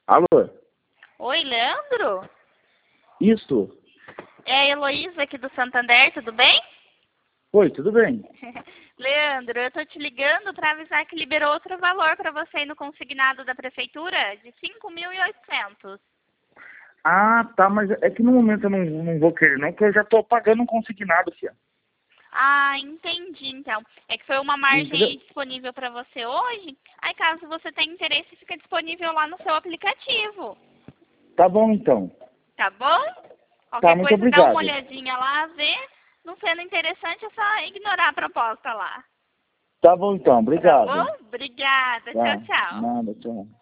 Alô? Oi, Leandro? Isso? É a Heloísa aqui do Santander, tudo bem? Oi, tudo bem? Leandro, eu tô te ligando para avisar que liberou outro valor para você ir no consignado da prefeitura de 5.800. Ah, tá, mas é que no momento eu não vou querer não, porque eu já tô pagando um consignado, filha. Ah, entendi, então. É que foi uma margem Entendeu? aí disponível para você hoje. Aí, caso você tenha interesse, fica disponível lá no seu aplicativo. Tá bom então. Tá bom? Tá, Qualquer muito coisa, dá uma obrigado. olhadinha lá, vê. Não sendo interessante, é só ignorar a proposta lá. Tá bom então, Tá obrigado. bom? Obrigada. Tchau, Tá, tchau. nada, tchau.